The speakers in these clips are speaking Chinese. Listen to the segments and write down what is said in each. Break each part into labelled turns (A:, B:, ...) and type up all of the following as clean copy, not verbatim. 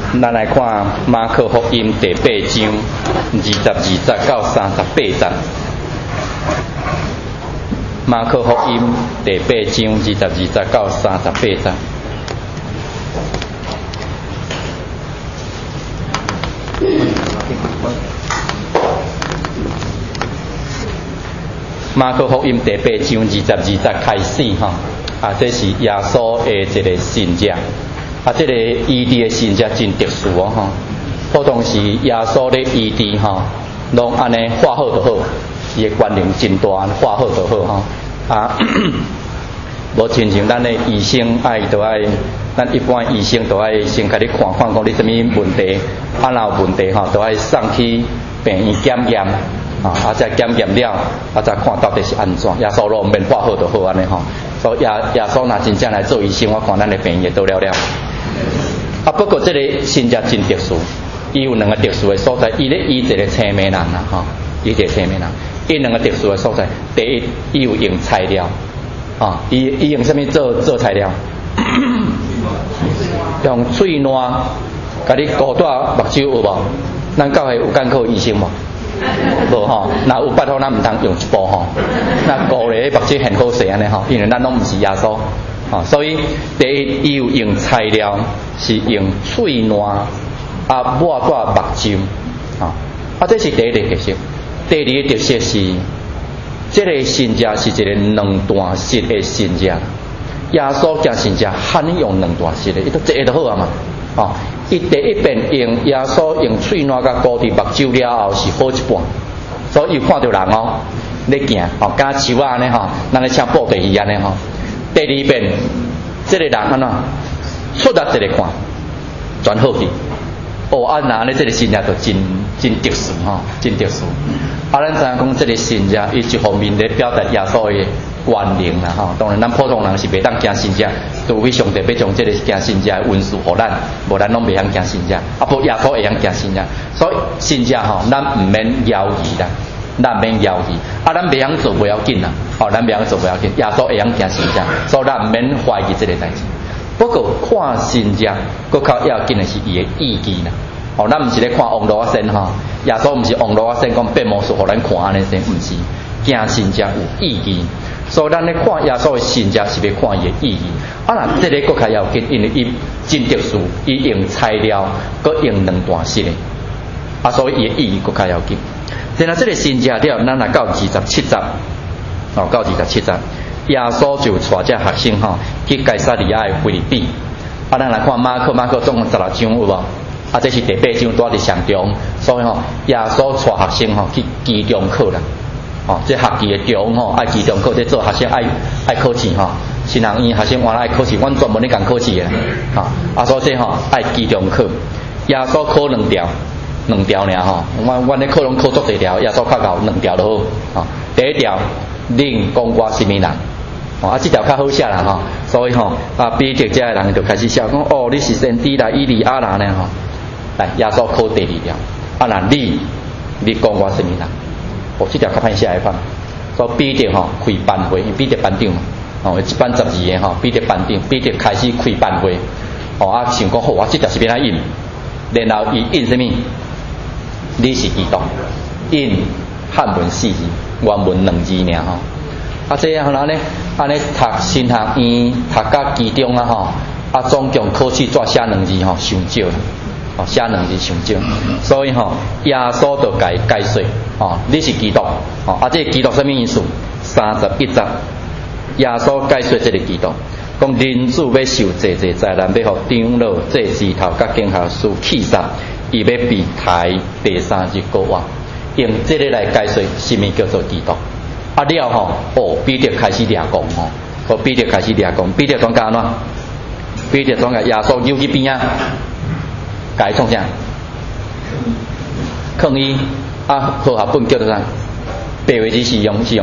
A: 咱来看马可福音第8章22节到38节。马可福音第8章22节到38节。马可福音第8章22节开始哈，这是耶稣的一个信者，这个医治的信者真特殊哦哈。普通是耶稣咧医治哈，拢安尼画好就好，伊的权能真大，画好就好哈。无亲像咱的医生都爱，咱一般医生都爱先甲你看看，讲你什么问题，若有问题哈，都爱送去病院检验。再检验了，再看到底是安怎。耶稣咯免画好就好安尼吼。所以耶稣若真正来做医生，我看咱的病也都了了。不过这个信者真特殊，伊有两个特殊的所在，伊咧医一个青美人啦吼，医一个青美人。伊两个特殊的所在，第一，伊有用材料，伊用什么做材料？用喙烂，甲你糊带目睭有无？咱教会有艰苦医生无？无吼，若有拜托咱唔通用一部吼，那糊咧目睭很好势安尼吼，因为咱拢唔是耶稣，所以第一伊有用材料是用喙烂抹带目睭，这是第一个特色。第二个特色是，这个信者是一个两段式的信者，耶稣加信者罕用两段式的，伊都这就好啊嘛，伊第一遍用耶稣用喙烂甲糊伫目睭了后是好一半，所以又看到人咧行甲树仔安尼咱咧请布袋戏安尼第二遍，这个人安怎出来一个看，全好去。那安尼这个信者就真特殊真特殊。咱知影讲这个信者，伊一方面咧表达耶稣的权能啦当然咱普通人是袂当惊信者，除非上帝要将这个惊信者的恩赐互咱，无咱拢袂晓惊信者。不耶稣会晓惊信者，所以信者咱唔免犹豫啦，咱唔免犹豫。咱袂晓做袂要紧啦，咱袂晓做袂要紧。耶稣会晓惊信者，所以咱唔免怀疑这个代志。不过看信者，更较要紧的是伊的意义啦。咱唔是咧看网络先耶稣唔是网络先讲变魔术互咱看安尼先，唔是。惊信者有意义，所以咱咧看耶稣的信者是要看伊的意义。这个更较要紧，因为伊真特殊，伊用材料，佮用两段式的，所以伊的意义更较要紧。然后这个信者了，咱来到27节，到27节，耶稣就带这学生去该撒利亚的腓立比。咱来看马可总共16章有无？这是第8章带伫上中，所以耶稣带学生去期中考啦。这学期的中爱期中考，这做学生爱考试新人院学生原来爱考试，阮专门咧讲考试的所以这爱期中考。耶稣考两条尔阮咧考拢考足侪条，耶稣考到2条就好。第一条，恁讲我什么人？这条较好写啦所以彼得这个人就开始写讲你是先知啦，以利亚啦呢来，耶稣考第2条，那你讲我什么人？这条较歹写的番，所以彼得开班会，因为彼得班长嘛，一班12个彼得班长，彼得开始开班会，想讲我这条是要来印，然后伊印什么？你是基督，印汉文4字，原文2字尔这样安尼读新学院，读到期中总共考试纸写2字伤少啦。写2字伤少，所以耶稣就甲伊解说你是基督这个基督什么意思？31节，耶稣解说这个基督，讲人子要受济灾难，要互长老、祭司头甲经学士弃杀，伊要被抬第3日国活。用这个来解说什么叫做基督。了彼得开始掠讲彼得开始掠讲，彼得怎讲呢？彼得怎讲？耶稣揪去边甲伊创啥？抗议好学本叫做啥？白话字是用什么？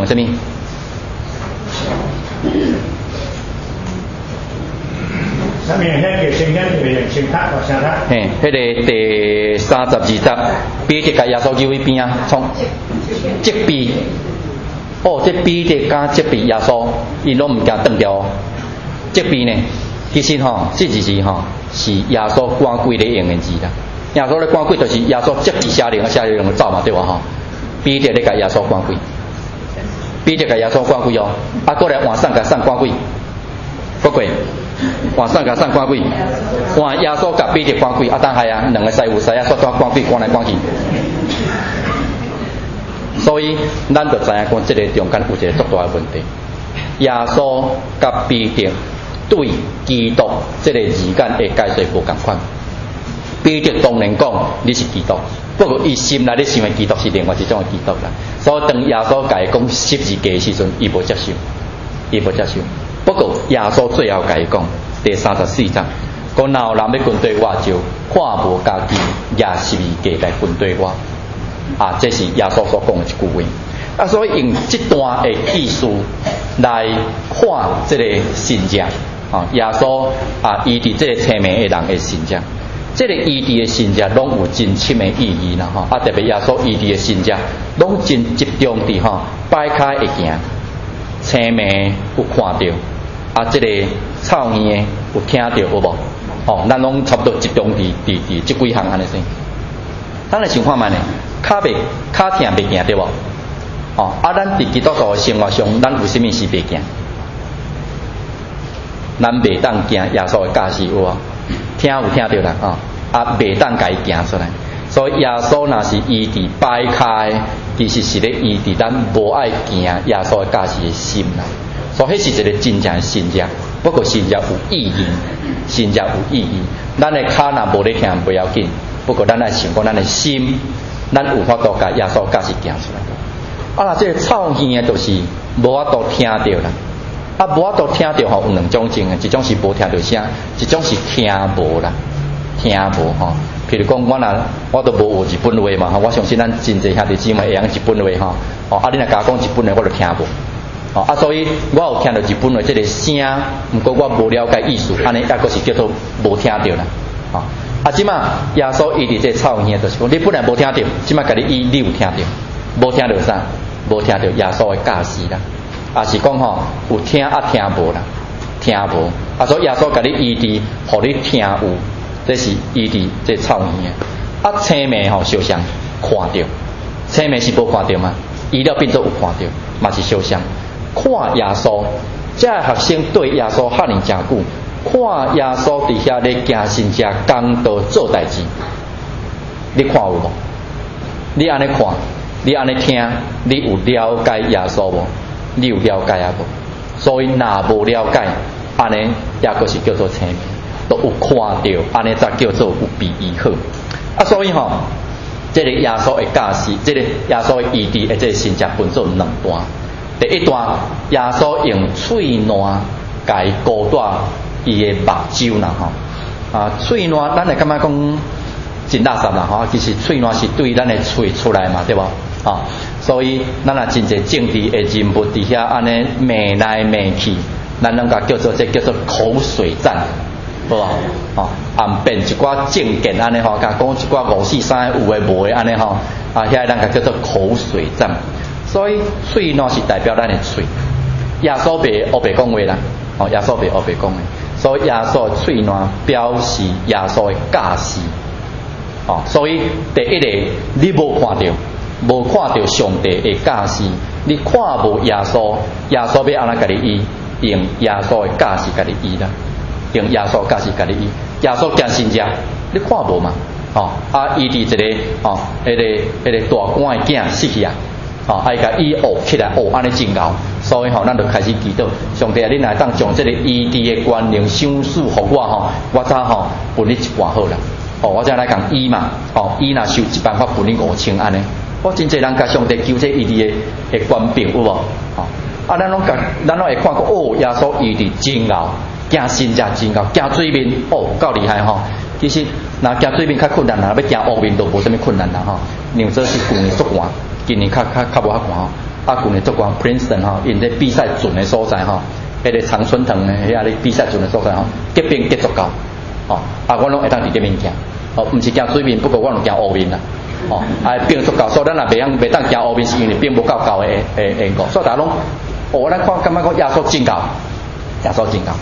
B: 上面那个圣经就用圣塔或圣塔。
A: 迄个第32节，彼得甲耶稣揪去边创责备。这彼得甲责备耶稣，伊拢唔惊断掉责备呢。其实这字是耶稣赶鬼咧用的字啦。耶稣咧赶鬼就是耶稣接住邪灵，邪灵就走嘛，对吧？吼，彼得咧甲耶稣赶鬼，彼得甲耶稣赶鬼哦，过来换送甲送赶鬼，过换送甲送赶鬼，换耶稣甲彼得赶鬼，当系两个师傅师啊，说赶鬼赶来赶去。所以咱就知影讲，这个中间有一个足大的问题。耶稣甲彼得对基督这个字眼的解释无同款。彼得当然讲你是基督，不过伊心内咧想的基督是另外一种的基督啦。所以当耶稣甲伊讲十字架的时阵，伊无接受，不过耶稣最后甲伊讲第34章，讲若有人要跟对我，就看无家己也十字架来跟对我。这是耶稣所讲的一句话。所以用这段的意思来看这个信者，耶稣伊伫这个青面的人的信者，这个伊伫的信者拢有真深的意义啦，特别耶稣伊伫的信者，拢真集中伫摆开会行，青面有看到，这个草耳的有听到，有无？咱拢差不多集中伫这几项安尼先。咱来想看卖呢，脚痛袂行对无？咱伫基督徒的生活上，咱有啥物事袂行？咱袂当行耶稣的教示有无？听有听到啦，袂当家行出来。所以耶稣若是伊伫摆开，其实是咧伊伫咱无爱行耶稣的教示的心啦。所以迄是一个真正的信者，不过信者有意义，咱的脚若无咧听不要紧，不过咱来想讲咱的心，咱有法度甲耶稣教示行出来。这个草耳的就是无法度听到啦。无法度听到有两种情的，一种是无听到声，一种是听无啦，譬如讲我都无学日本话嘛，我相信咱真侪兄弟姊妹会晓日本话你若甲我讲日本话，我就听无。所以我有听到日本话这个声，不过我无了解意思，安尼抑个是叫做无听到啦。即马耶稣伊伫这草耳就是讲，你本来无听到，即马甲你有听到，无听到啥？无听到耶稣的教示啦，是讲有听听无啦，听无。所以耶稣甲你医治，互你听有，这是医治这草耳的。青面相像看到，青面是无看到吗？医疗变作有看到，嘛是相像。看耶稣，这学生对耶稣遐尼诚久，看耶稣伫遐咧行神者工道做代志，你看有无？你安尼看？你安尼听，你有了解耶稣无？你有了解啊无？所以若无了解，安尼也个是叫做青面，都有看到，安尼才叫做有比伊好。所以这个耶稣的教示，这个耶稣的医治的这个神迹分做两段。第一段，耶稣用喙烂甲伊勾带伊的目睭啦喙烂，咱会感觉讲真垃圾啦其实喙烂是对咱的喙出来嘛，对无？所以咱若真侪政治的人物伫遐安尼骂来骂去，咱拢甲叫做叫做口水战，好无？暗变一寡政见安尼甲讲一寡五四三有诶无诶安尼遐咱甲叫做口水战。所以喙烂是代表咱的喙，耶稣袂黑白讲话啦，耶稣袂黑白讲的，所以耶稣的喙烂表示耶稣的教示。所以第一个你无看到上帝的教示，你看无耶稣，耶稣要安怎甲你医？用耶稣的教示甲你医啦，用耶稣教示甲你医。耶稣行神迹，你看无嘛？伊伫一个迄个大官的囝死去伊甲医学起来，安尼真够。所以咱就开始祈祷，上帝你若当将这个医治的权能赏赐互我我早分你一半好啦。我才来讲医嘛，医若收一万，我分你5000安尼。我真侪人甲上帝求这医治的权柄有无？咱拢会看过耶稣医治真够，行神迹真够，行水面够厉害其实若行水面较困难，要行乌面都无啥物困难啦牛泽是旧年足寒，今年较无遐寒旧年足寒 Princeton 因咧比赛准的所在迄个常春藤的遐咧比赛准的所在结冰结足够我拢会当伫顶面行毋是行水面，不过我拢行乌面啦冰足够，所以咱若袂当行乌面，是因为冰无够的缘故。所以大家拢咱看感觉讲耶稣真够，耶稣真够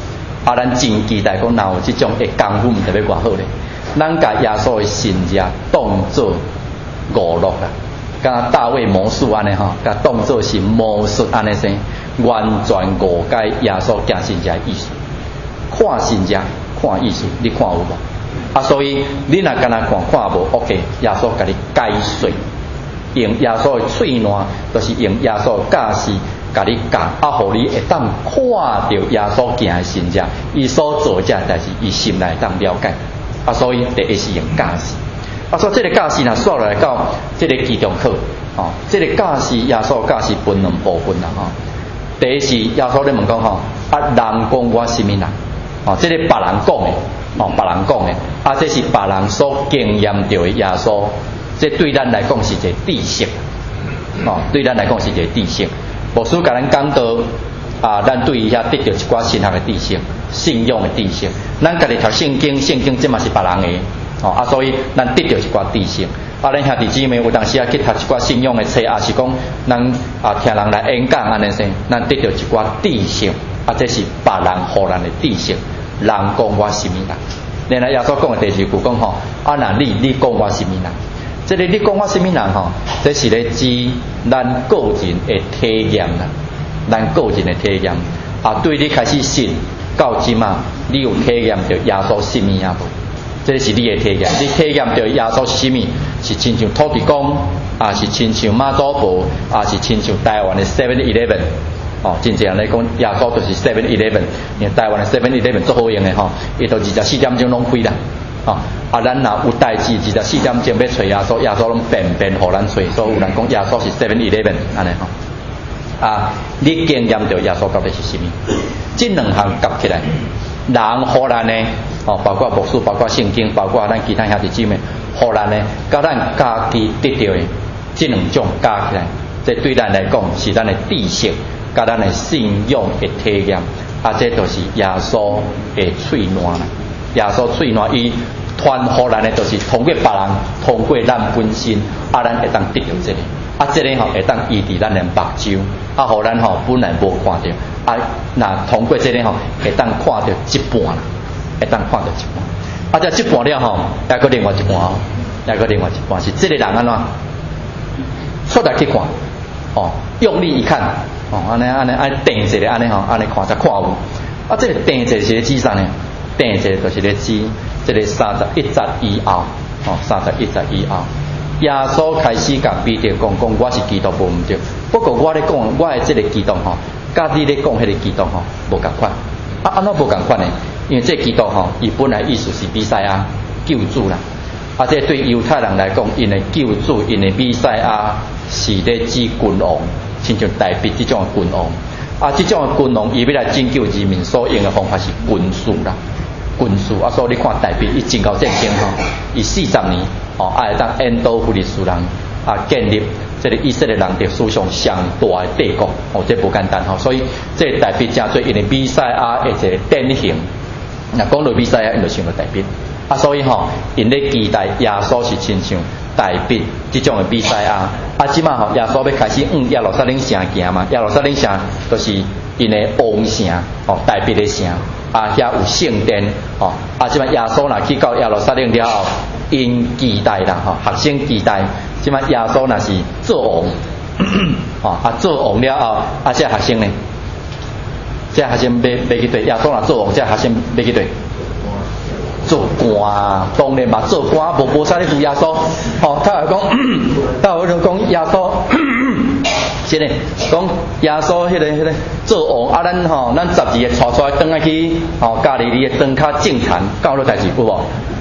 A: 啊，咱真期待讲，若有即种的功夫，毋特别偌好咧。咱甲耶稣的信者当作娱乐啦，甲大卫魔术安尼吼，甲当作是魔术安尼生，完全误解耶稣行信者的意思。看信者看意思，你看有无？啊，所以你若干那看无 ，OK， 耶稣甲你解说，用耶稣的喙烂，就是用耶稣的教示甲你教，啊，互你会当看到耶稣行的信者，伊所做这代志，伊心内当了解。啊，所以第一是用教示。啊，所以这个教示若刷落来到这个期中考，哦，这个教示耶稣教示分两部分啦，吼。第一是耶稣咧问讲吼，啊，人讲我什么人？哦，这个别人讲的，哦，别人讲的，啊，这是别人所经验到的耶稣，这对咱来讲是一个知识，哦，对咱来讲是一个知识。牧师甲咱讲到啊，咱对伊遐得到一寡神学的知识、信仰的知识。咱家己读圣经，圣经这嘛是别人的，哦，啊，所以咱得到一寡知识。啊，咱兄弟姊妹有当时啊去读一寡信仰的册，也是讲咱啊听人来演讲安尼先，咱得到一寡知识。啊，这是别人互咱的知识。人讲我什么人？然后耶稣讲的第二句讲吼，啊，那你讲我什么人？这个你讲我什么人吼？这是咧指咱个人的体验啦，咱个人的体验。啊，对你开始信到即嘛，你有体验到耶稣什么啊无？这是你的体验。你体验到耶稣是什么？是亲像土地公，啊，是亲像妈祖婆，啊，是亲像台湾的 7-11。哦，真正来讲，耶稣就是 7-11， 因为台湾的 7-11最好用的吼，伊都24点钟拢开啦。哦，啊，咱若有代志24点钟要找耶稣，耶稣拢便互咱找，所以有人讲耶稣是 7-11安尼吼。啊，你经验到耶稣到底是什么？这两项夹起来，人互咱呢，哦，包括牧师，包括圣经，包括咱其他兄弟姊妹，互咱呢，甲咱家己得到的这两种加起来，这对咱来讲是咱的知识。甲咱的信仰的体验，啊，这就是耶稣的喙烂啦。耶稣喙烂，伊传互咱的，就是通过别人，通过咱本身，啊，咱会当得到这个，啊，这个吼会当医治咱的目睭，啊，互咱吼本来无看到，啊，那通过这个吼会当看到一半啦，会当看到一半，啊，这一半了吼，还佫另外一半哦，还佫另外一半是这个人安怎出来去看，哦，用力一看。哦，安尼定一个安尼吼，安尼看才看有。啊，这个定一个是咧指啥呢？定一个就是咧指这个31节以后，哦，31节以后，耶稣开始甲彼得讲，我是基督无毋对。不过我咧讲，我的这个基督吼，甲你咧讲迄个基督吼，无共款。啊，安怎无共款呢？因为这基督吼，伊本来意思是弥赛亚救主啦。啊，这对犹太人来讲，因的救主，因的弥赛亚是咧指君王。亲像大卫这种的君王，啊，这种的君王，伊要来拯救人民，所用的方法是军事啦，军事啊，所以你看大卫伊真够战争吼，伊40年哦，啊会当引导非利士人啊建立这个以色列人的史上上大的帝国，哦，这不简单吼，所以这个大卫真做因为弥赛亚的一个典型。那讲到弥赛亚，因就想到大卫，啊，所以吼，因咧期待耶稣是亲像大卫这种的弥赛亚。啊，即马吼，耶稣要开始耶路撒冷城行嘛，耶路撒冷城就是因的王城，哦，大卫的城，啊，遐有圣殿，哦，啊，即马耶稣若去到耶路撒冷了后，因期待啦，吼，学生期待，即马耶稣若是做王，哦，啊，做王了后，啊，这学生呢，这学生要去对，耶稣若做王，这学生要去对。做官，当然嘛，做官无啥咧负耶稣。吼，他有讲耶稣，是呢，讲耶稣迄个做王，啊，咱吼，咱12个带出来，转下去，吼，加利利的灯卡正常，搞了代志有无？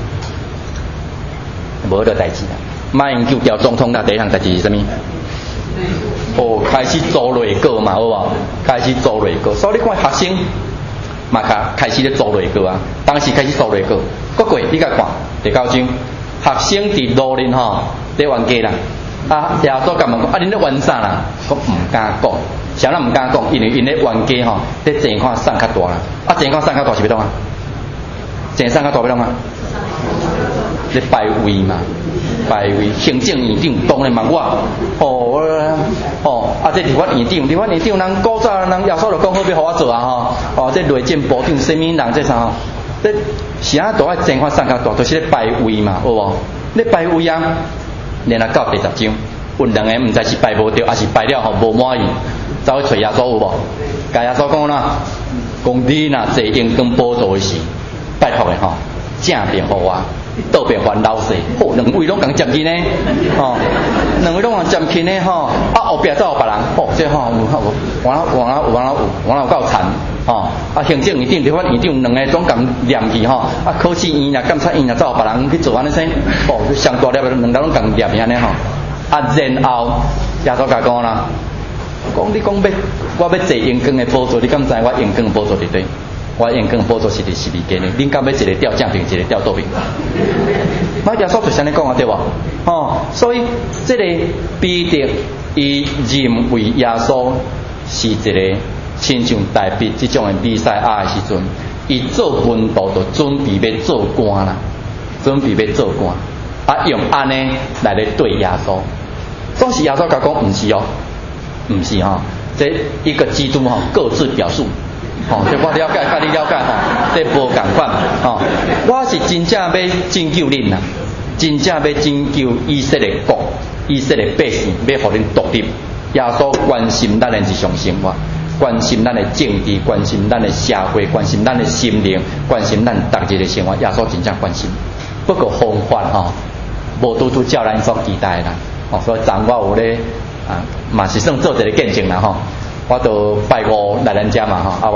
A: 无了代志啦。马英九调总统啦，第一项代志是啥物？哦，开始做内阁嘛，好无？开始做内阁，所以你看学生。嘛开始咧做内阁啊，当时开始做内阁，不过你甲看第9章，学生伫路林吼咧冤家啦，啊，耶稣甲问讲，啊，恁咧冤啥啦？讲毋敢讲，啥人毋敢讲？因为因咧冤家吼，咧钱看送较大啦，啊，钱看送较大是要创啊？钱送较大要创啊？咧拜位嘛， 拜为行政院长，当然嘛这立法院长，人古早人耶稣就讲好要互我做啊这内政部长什么人这啥这是啊都爱前款上较大，都是咧拜位嘛，有无？咧拜位啊，然后到第10章，有两个唔知是拜无着，还是拜了无满意，走去找耶稣有无？甲耶稣讲啦，讲你若坐阳光宝座的时，拜托的正面互我。倒边还老实，两位拢共接去呢，两位拢共接去呢，后壁再有别人，这有够惨，行政院长、立法院长两个总共念去考试院检察院再有别人去做安尼先，上大粒两个拢共念安尼然后耶稣讲啦，讲你讲我要坐阳光的宝座，你敢知我阳光的宝座伫底？我阳光宝座是伫12间的，恁敢要一个吊正面，一个吊倒面？马耶稣就像你讲啊，对无？所以这个彼得伊认为耶稣是一个亲像大卫这种的弥赛亚的时阵，伊做文道就准备要做官啦，用安尼来对耶稣。当时耶稣甲讲，唔是这一个基督各自表述。这我了解，甲你了解这无共款我是真正要拯救恁啦，真正要拯救以色列国、以色列百姓，要互恁独立。耶稣关心咱的日常生活，关心咱的政治，关心咱的社会，关心咱的心灵，关心咱逐日的生活。耶稣真正关心，不过方法无拄照咱所期待啦。所以昨我有咧嘛是算做一个见证啦我就拜五来咱家嘛我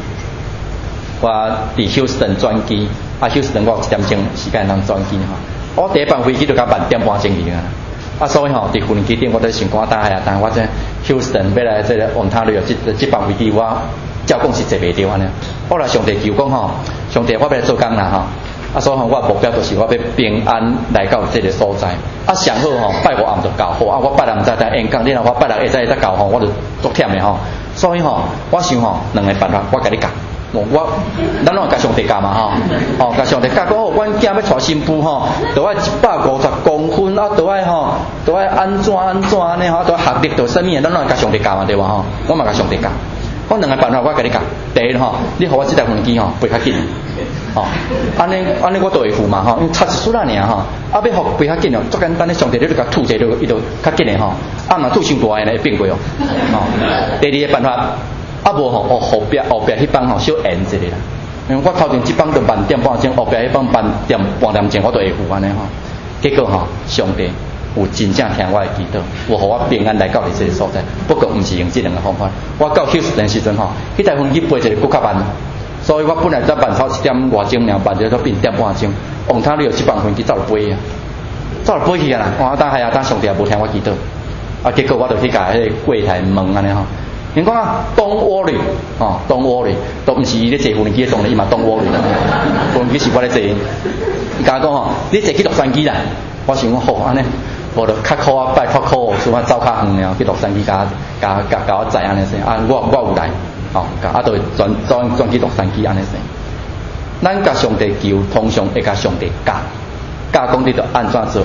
A: 伫休斯顿转机休斯顿我有1点钟时间通转机我第一班飞机就甲慢1.5钟去所以伫飞机顶我在想讲但我这休斯顿要来这个往他旅游这班飞机我照讲是坐袂到安尼。后来上帝求讲上帝我要来做工啦所以我目标就是我要平安来到这个所在上好拜五暗就到好我拜六唔知演讲，你若我拜六下再到我就足忝的所以我想两个办法，我甲你教咱拢甲上帝教嘛甲上帝教讲阮囝要娶新妇就要150公分就要安怎安尼就要学历就啥物咱拢甲上帝教嘛对无我嘛甲上帝教。我两个办法我甲你教，第一你互我这台飞机飞较紧安尼我就会付嘛因为差一输啦尔要互飞较紧足简单的，上帝你就甲吐者伊就较紧的若吐伤大个会变过第二个办法无后壁迄帮小延一个啦，因为我头前这帮就慢1.5钟，后壁迄帮慢半点钟我就会付安尼结果上帝有真正听我的祈祷，有互我平安来到这个所在。不过唔是用这两个方法，我到休斯顿时阵迄台飞机飞一个更较慢，所以我本来在慢超1点外钟了，慢就变1.5钟。往他旅游这班飞机走就飞去啦。当上帝也无听我祈祷，结果我就去甲迄个柜台问安尼因讲Don't worry Don't worry， 都唔是伊咧坐飞机当然伊嘛Don't worry啦，飞机是我咧坐，伊甲我讲你坐去洛杉矶啦。我想讲好安尼，我就较苦拜托苦，所以走较远了去洛杉矶甲我载安尼先我有来就转去洛杉矶安尼先。咱甲上帝求，通常会甲上帝教讲你就安怎做，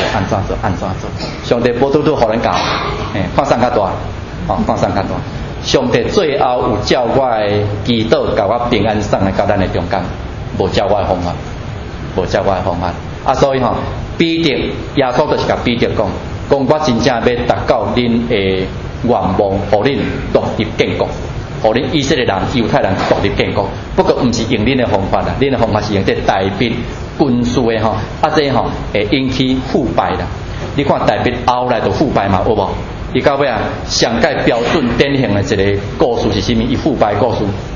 A: 上帝无拄互咱教，看啥较大，看啥较大。上帝最后有照我的祈祷，甲我平安送来到咱的中间，无照我的方法，所以彼得耶稣就是甲彼得讲我真正要达到恁的愿望，互恁独立建国，互恁以色列人、犹太人独立建国。不过唔是用恁的方法啦，恁的方法是用这大兵军事的这会引起腐败啦。你看大兵后来就腐败嘛，有无？伊到尾上界标准典型的一个故事是啥物？伊腐败故事。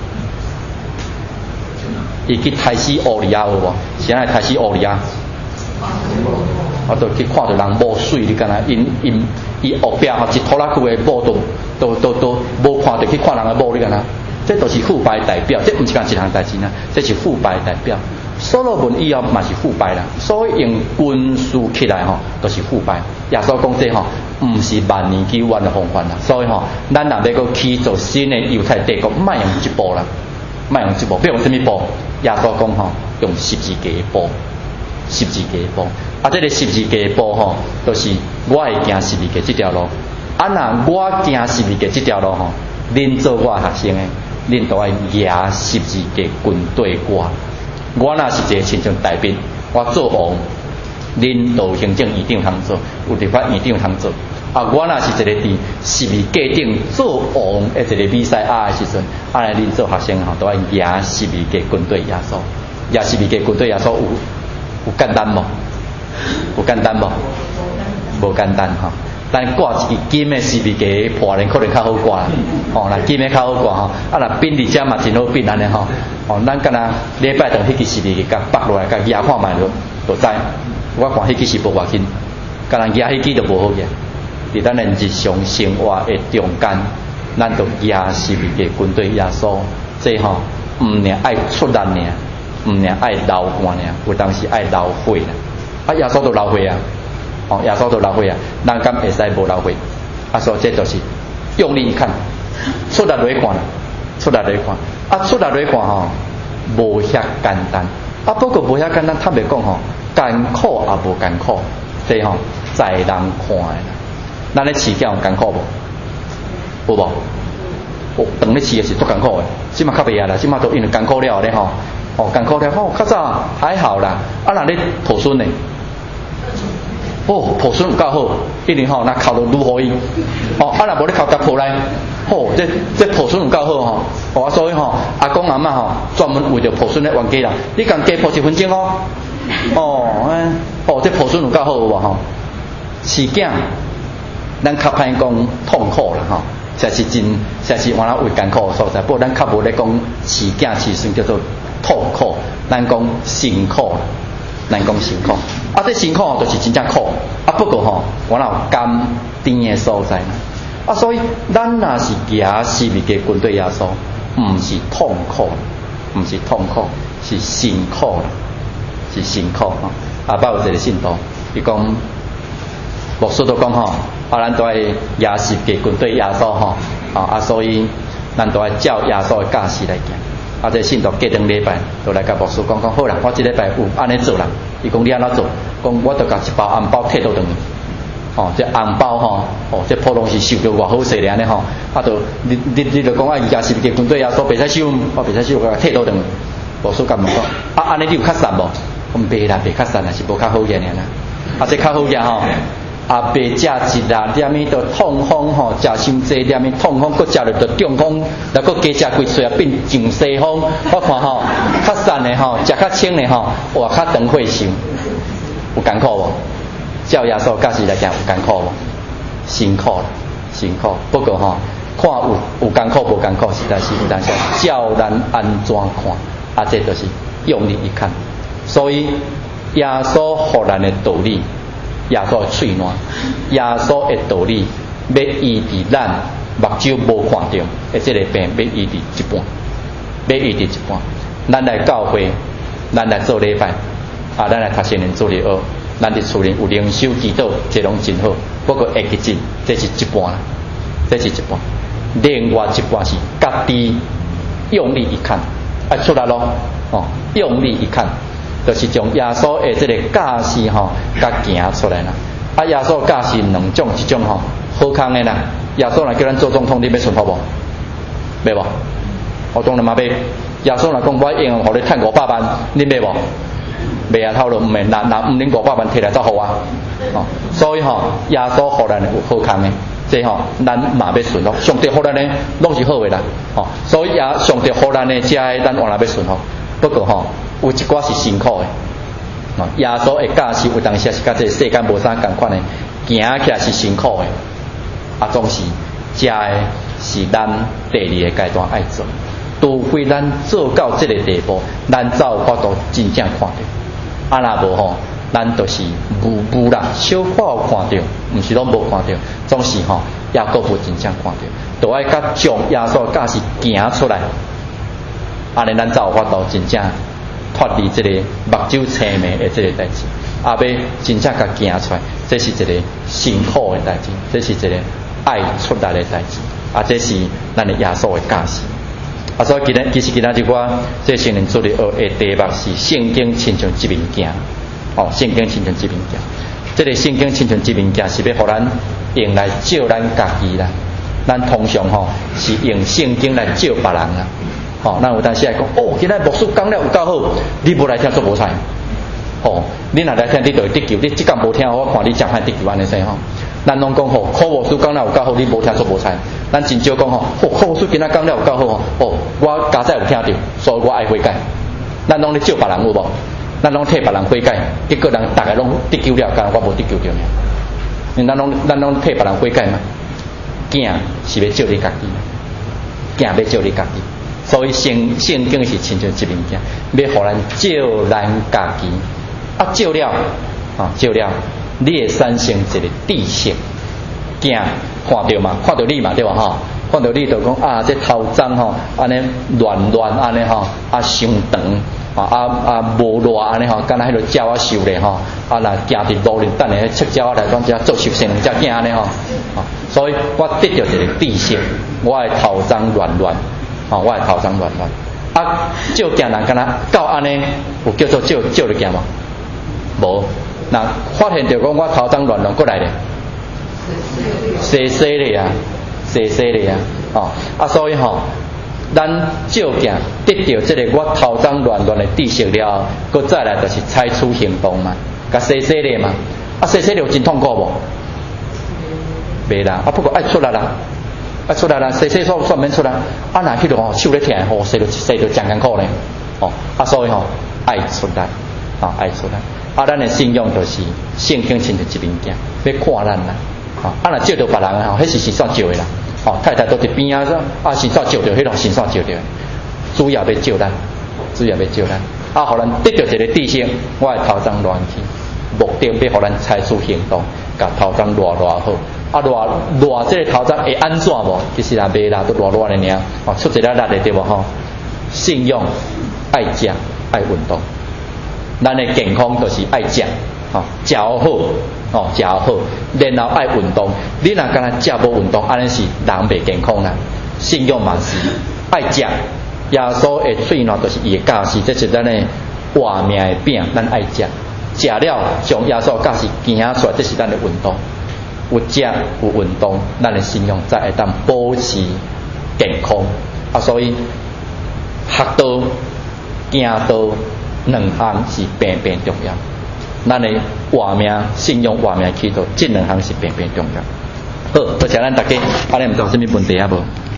A: 伊去杀死乌利亚有无？是安尼杀死乌利亚？我就去看到人无水，你敢若伊后壁一拖拉裤的某都无看到去看人的某，你敢若？这都是腐败代表，这不是讲一项代志呐，这是腐败代表。所罗门以后嘛是腐败啦，所以用军事起来都是腐败。耶稣讲这唔是万年救援的方法啦，所以咱若要去做新的犹太帝国，莫用一步啦，要用什么步？耶稣讲用十字架步。 啊，这个十字架步吼，就是我会行十字架这条路。啊，那我行十字架这条路吼，恁做我学生的，恁都要举十字架跟对我。我若是一个亲像大兵，我做王，恁都行政院长通做，有立法院长通做。啊，我若是一个伫十字架顶做王的一个比赛的时阵，啊，来恁做学生吼，都要举十字架跟对耶稣。举十字架跟对耶稣有简单无？有简单无？无简单吼。咱挂一支金的十字架破人可能较好挂啦，吼，那金的较好挂吼，啊，那变伫遮嘛真好变安尼吼，哦，咱敢若礼拜堂迄支十字架甲拔落来，甲举看卖就知，我看迄支是无偌紧，敢若举迄支就无好举，伫咱的日常生活的中间，咱就举十字架跟对耶稣，这吼毋尔爱出力尔，毋尔爱流汗尔，有当时爱流血啦，啊，耶稣都流血啊。哦，耶稣都流血啊，咱敢会使无流血？啊，所以这就是用力一看，出力来看，出力来看，啊，出力来看吼，无遐简单，啊，不过无遐简单，他袂讲吼，艰苦也无艰苦，这吼在人看的。咱咧饲囝有艰苦无？有无？哦，当咧饲的是足艰苦的，即马较袂啊啦，即马都因为艰苦了咧吼，哦，艰苦了吼，较早还好啦，啊，人咧抱孙呢？哦，抱孙有够好，一年吼，那哭到愈好伊。哦，啊，若无咧哭甲抱来，哦，这抱孙有够好吼。哦，所以吼，阿公阿嬷吼，专门为着抱孙咧冤家啦。你共加抱1分钟哦。哦，哦，这抱孙有够好有无吼？饲囝，咱较歹讲痛苦啦吼，实是原来为艰苦的所在。不过咱较无咧讲饲囝饲孙叫做痛苦，咱讲辛苦啦。咱讲辛苦，啊，这辛苦就是真正苦，啊，不过吼，我有甘甜的所在，啊，所以咱若是举十字架跟对耶稣，毋是痛苦，毋是痛苦，是辛苦啦，是辛苦吼。啊，捌有一个信徒，伊讲，牧师都讲吼，啊，咱都要举十字架跟对耶稣吼，啊，所以咱都要照耶稣的教示来行。啊！这信徒隔2礼拜，就来甲牧师讲好啦，我这礼拜有安尼做啦。伊讲你安怎做？讲我就甲一包红包摕倒转去。哦，这红包吼，哦，这普通是收着偌好势咧安尼吼。啊，就你就讲啊，伊家是不是跟对耶稣袂使收，我袂使收，我摕倒转去。牧师甲问讲，啊，安尼你有较善无？讲袂啦，袂较善啦，是无较好个尔啦。啊，这较好个吼。啊，白食一啦，点咪就痛风吼，食伤济点咪痛风，搁食了就中风，然后加食几岁啊变上西风。我看吼，较瘦的吼，食较轻的吼，活较长岁寿，有艰苦无？照耶稣教示来讲有艰苦无？辛苦啦，辛苦。不过吼，看有艰苦无艰苦，实在是有当时照咱安怎看，啊，这就是用力一看。所以耶稣互咱的道理。耶稣的喙烂，耶稣的道理要医治咱目睭无看到的这个病，要医治一半，要医治一半。咱来教会，咱来做礼拜，啊，咱来读圣灵主日学，咱伫厝里有灵修祈祷，这拢真好。不过会记真，这是一半啦，这是一半。另外一半是家己用力一看，啊，出来咯，哦，用力一看。就是将耶稣的这个教示吼，甲行出来啦。啊，耶稣教示2种，一种吼好康的啦。耶稣若叫咱做总统，你要顺服无？袂无？我当然嘛要。耶稣若讲我用互你趁500万，你要无？袂啊，头路毋免，若毋恁500万摕来则好啊。哦，所以吼，耶稣互咱有好康的，这吼咱嘛要顺服。上帝互咱的拢是好的啦。哦，所以上帝互咱的遮的，咱往来要顺服。不过吼。有一寡是辛苦的，耶稣的教示有当时是甲这世间无啥共款的，行起来是辛苦的，啊，总是这的是咱第2个阶段爱做，除非咱做到这个地步，咱才有法度真正看到，啊，若无吼，咱就是无啦，小可有看到，毋是拢无看到，总是吼也佫无真正看到，都爱甲将耶稣教示行出来，安尼咱才有法度真正。脱离这个目睭青眉的这个代志，啊，要真正甲行出来，这是一个辛苦的代志，这是一个爱出力的代志，啊，这是咱的耶稣的教示。啊，所以其实今仔日我这圣灵主日学的题目是圣经亲像一面镜， 哦，圣经亲像这物件，这个圣经亲像这物件是要互咱用来照咱家己啦。咱通常是用圣经来照别人啦。咱有当时来讲，今仔牧师讲了有够好，你无来听做无采。你若来听，你就会得救。你即间无听，我看你真歹得救安尼说咱拢讲柯牧师讲了有够好，你无听做无采。咱真少讲柯牧师今仔讲了有够好我家在有听到，所以我爱悔改。咱拢咧照别人有无？咱拢替别人悔改，结果人大概拢得救了，但我无得救着呢。因为咱拢替别人悔改嘛。囝是要照你家己，囝要照你家己，所以圣经是亲像一物件，要互咱照咱家己。照了，你会产生一个知识。囝看到嘛，看到你嘛对吧看到你就讲这头鬃安尼乱安尼伤长无热安尼敢若迄个鸟仔瘦咧若行伫路面等下赤鸟仔来讲，只做熟成两只囝安尼所以我得到一个知识，我的头鬃乱我的头鬃乱照镜人敢若到安尼有叫做照着镜吗？无。那发现着讲我头鬃乱过来咧，洗咧啊，所以咱照镜得到这个我头鬃乱的知识了，搁再来就是采取行动嘛，甲洗咧嘛，洗了真痛苦无？袂啦，不过爱出来啦，洗算免出来，若去到手咧痛，洗着真艰苦咧，所以爱出来，爱出来。咱的信用就是圣经亲像一物件，要看咱啦。若照到别人迄是神煞照的啦。太太都伫边神煞照着，迄种神煞照着。主要要照咱，互咱得到一个知识，我的头鬃乱去，目的要互咱采取行动，甲头鬃热好。热这个头鬃会安怎无？其实也袂啦，都热的尔。出一个力的对无信用爱食爱运动。咱的健康就是爱食，食好，然后爱运动。你若敢若食无运动，安尼是人袂健康啦。信用嘛是爱食，耶稣的喙呢，就是伊的教示，这是咱的活命的饼，咱爱食。食了将耶稣教示行出来，这是咱的运动。有食有运动，咱的信用才会当保持健康。所以学道、行道。两项是平重要，咱的活命、信用、活命祈祷，这两项是平重要。好，多谢咱大家，安尼唔知有啥物问题啊无？